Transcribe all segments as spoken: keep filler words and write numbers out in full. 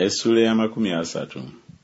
Essula ya makumi asatu.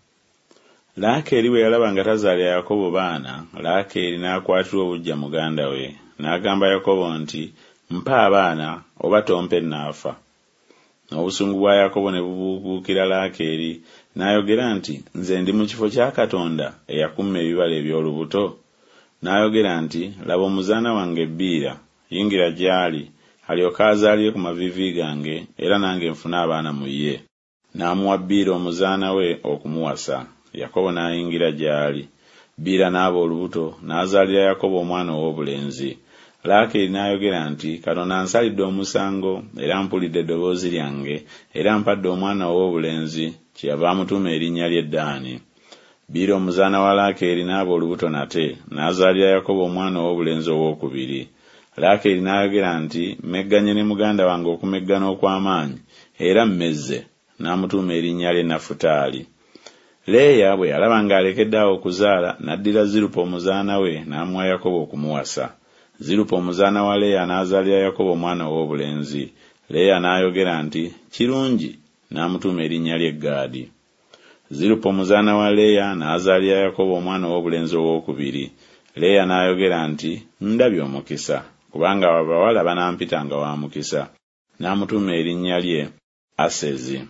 Laakeeri bwe yalaba nga tazaalira Yakobo baana, Laakeeri n'akwatirwa obujja muganda we, n'agamba Yakobo nti, mpa abaana oba tompe naafa. Obusungu bwa Yakobo ne bubuubuukira Laakeeri, n'ayogera nti, nze ndi mu kifo kya Katonda eyakumma ebibala eby'olubuto? N'ayogera nti, laba omuzaana wange Biira, yingira gy'ali, alyoke azaalire ku maviivi gange, era nange nfune abaana mu ye. N'amuwa Biira omuzaana we okumuwasa. Yakobo n'ayingira gy'ali. Biira n'aba olubuto, n'azaalira Yakobo omwana ow'obulenzi. Laakeeri n'ayogera nti, Katonda ansalidde omusango, era mpulidde eddoboozi lyange, era mpadde omwana ow'obulenzi, kyeyava amutuuma erinnya lye Ddaani. Biira omuzaana wa Laakeeri n'aba olubuto nate, n'azaalira Yakobo omwana ow'obulenzi ow'okubiri. Laakeeri n'ayogera nti, mmegganye ne muganda wange okumeggana okw'amaanyi, era mmezze, n'amutuuma erinnya lye Nafutaali. Leeya bwe yalaba ng'alekedde awo okuzaala, n'addira Zirupa omuzaana we n'amuwa Yakobo okumuwasa. Zirupa omuzaana wa Leeya n'azaalira Yakobo omwana ow'obulenzi. Leeya n'ayogera nti, kirungi, n'amutuuma erinnya lye Gaadi. Zirupa omuzaana wa Leeya n'azaalira Yakobo omwana ow'obulenzi ow'okubiri. Leeya n'ayogera nti, ndabye omukisa, kubanga abawala banampitanga wa mukisa, n'amutuuma erinnya lye Asezi.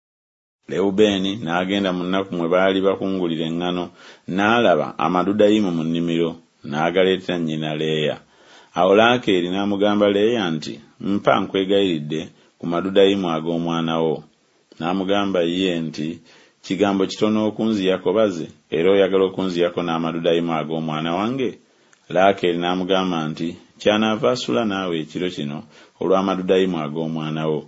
Lewubeeni n'agenda mu nnaku mwe baali bakungulira eŋŋano, n'alaba amadudayimu mu nnimiro, n'agaleetera nnyina Leeya. Awo Laakeeri n'amugamba Leeya nti, mpa nkwegayiridde ku madudayimu ag'omwana wo. N'amugamba ye nti, kigambo kitono okunziyako baze, era oyagala okunziyako n'amadudayimu ag'omwana wange? Laakeeri n'amugamba nti, kyanaava asula naawe ekiro kino olw'amadudayimu ag'omwana wo.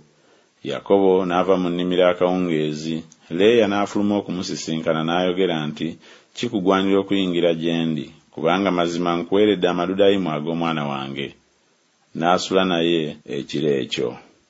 Yakobo n'ava mu nnimiro akawungeezi. Leeya n'afuluma okumusisinkana n'ayogera nti, kikugwanira okuyingira gye ndi, kubanga mazima nkuweeredde amadudayimu ag'omwana wange. N'asula naye ekiro ekyo.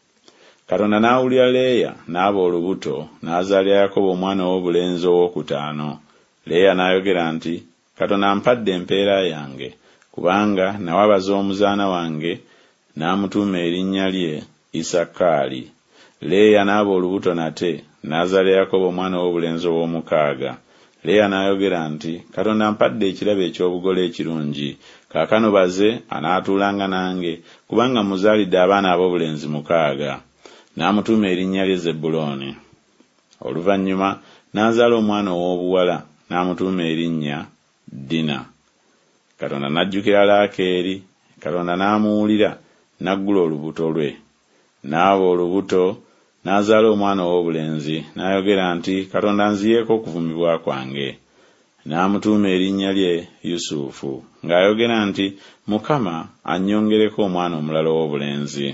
Katonda n'awulira Leeya n'aba olubuto, n'azaalira Yakobo omwana ow'obulenzi ow'okutaano. Leeya n'ayogera nti, Katonda ampadde empeera yange, kubanga nawabaza omuzaana wange, n'amutuuma erinnya lye Isakaali. Leeya n'aba olubuto nate, n'azaalira Yakobo omwana ow'obulenzi ow'omukaaga. Leeya n'ayogera nti, Katonda ampadde ekirabo eky'obugole ekirungi, kaakano baze anaatuulanga nange, kubanga muzaalidde abaana ab'obulenzi mukaaga. N'amutuuma erinnya lye Zebbulooni. Oluvannyuma n'azaala omwana ow'obuwala, n'amutuuma erinnya Dina. Katonda n'ajjukira Laakeeri, Katonda n'amuwulira, n'aggula olubuto lwe. N'aba olubuto, n'azaala omwana ow'obulenzi, n'ayogera nti, Katonda anziyeeko okuvumibwa kwange. N'amutuuma erinnya lye Yusufu, ng'ayogera nti, Mukama annyongereko omwana omulala ow'obulenzi.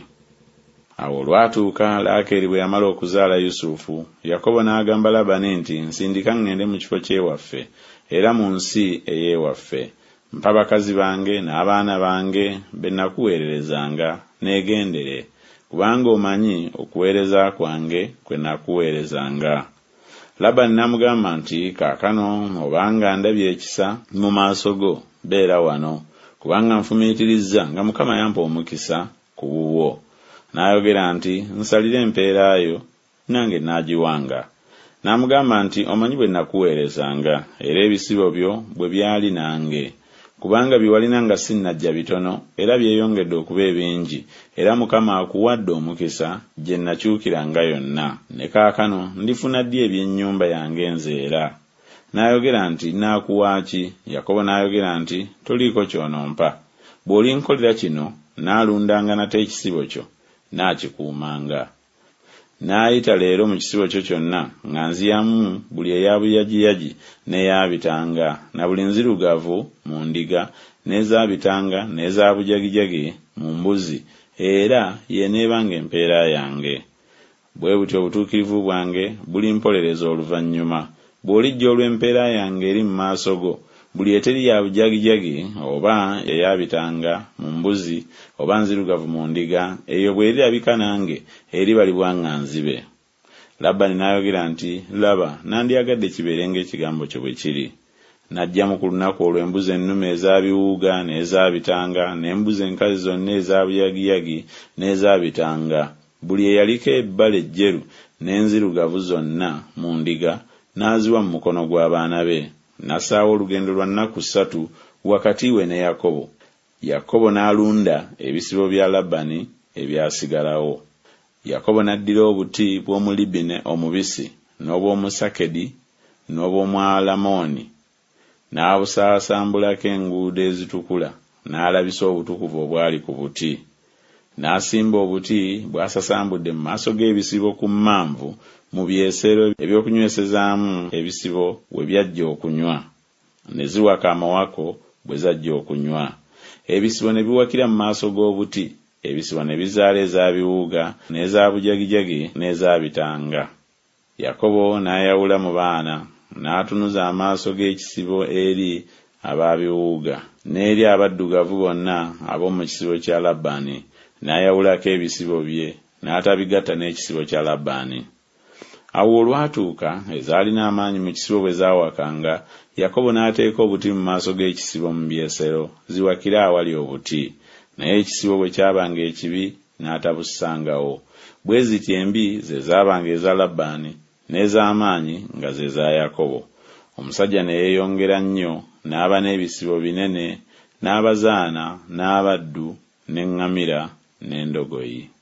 Awo olwatuuka Laakeeri bwe yamala okuzaala Yusufu, Yakobo n'agamba Labani nti, nsindika ŋŋende mu kifo ky'ewaffe, era mu nsi ey'ewaffe. Mpa bakazi bange n'abaana bange be nakuweererezanga, neegendere, kubanga omanyi okuweereza kwange kwe nakuweerezanga. Labani n'amugamba nti, kaakano obanga ndabye ekisa mu maaso go, beera wano, kubanga nfumiitirizza nga Mukama yampa omukisa ku bubwo. N'ayogera nti, nsalire empeera yo, nange naagiwanga. N'amugamba nti, omanyi bwe nakuweerezanga, era ebisibo byo bwe byali nange, kubanga bye walina nga sinnajja bitono, era byeyongedde okuba ebingi, era Mukama akuwadde omukisa gye nakyukiranga yonna. Ne kaakano ndifuna ddi eby'ennyumba yange nze era? N'ayogera nti, naakuwa ki? Yakobo n'ayogera nti, toliiko ky'onompa. Bw'olinkolera kino, naalundanga nate ekisibo kyo, naakikuumanga. N'ayita leero mu kisibo kyo kyonna, nga nziyamu buli eya buyagiyagi n'eyabitanga, na buli nzirugavu mu ndiga, n'ezabitanga n'eza bujagijagi mu mbuzi, era yeneebanga empeera yange. Bwe butyo obutuukirivu bwange bulimpolereza oluvannyuma. Bw'olijja olw'empeera yange eri mu maaso go, buli eteri ya bujagijagi oba eyabitanga mu mbuzi oba nzirugavu mu ndiga, eyo bw'erirabika nange eribalibwa nga nzibe. Labani n'ayogera nti, laba, nandyagadde kibeere ng'ekigambo kyo bwe kiri. N'ajjamu ku lunaku olw'embuzi ennume ez'abiwuuga n'ezabitanga, n'embuzi enkazi zonna ez'abuyagiyagi n'ezabitanga. Buli eyaliko ebbala ejjeru n'enzirugavu zonna mu ndiga n'aziwa mu mukono gw'abaana be, n'assaawo olugendo lwa nnaku ssatu wakati we ne Yakobo. Yakobo n'alunda ebisibo bya Labani ebyasigalawo. Yakobo n'addira obuti bw'omulibine omubisi n'obw'omusakedi n'obw'omwalamoni n'abusaasambulako enguudo ezitukula, n'alabisa obutukuvu obwali ku buti. N'asimba obuti bw'asasambudde mu maaso g'ebisibo ku mmanvu mu byesero eby'okunywesezaamu ebisibo we byajja okunywa, ne ziwaka amawako bwe zajja okunywa. Ebisibo ne biwakira mu maaso g'obuti, ebisibo ne bizaala ez'abiwuuga n'ez'abujagijagi n'ez'abitanga. Yakobo n'ayawula mu baana, n'atunuza amaaso g'ekisibo eri ab'abiwuuga n'eri abaddugavu bonna ab'omu kisibo kya Labani, n'ayawulako ebisibo bye n'atabigatta n'ekisibo kya Labani. Awo olwatuuka ezaalina amaanyi mu kisibo bwe zaawakanga, Yakobo n'ateeka obuti mu maaso g'ekisibo mu byesero ziwakire awali obuti, naye ekisibo bwe kyabanga ekibi n'atabussangawo. Bwe ziti embi ze zaabanga eza Labani, n'ez'amaanyi nga ze za Yakobo. Omusajja ne yeeyongera nnyo, n'aba n'ebisibo binene, n'abazaana, n'abaddu, n'eŋŋamira, n'endogoyi.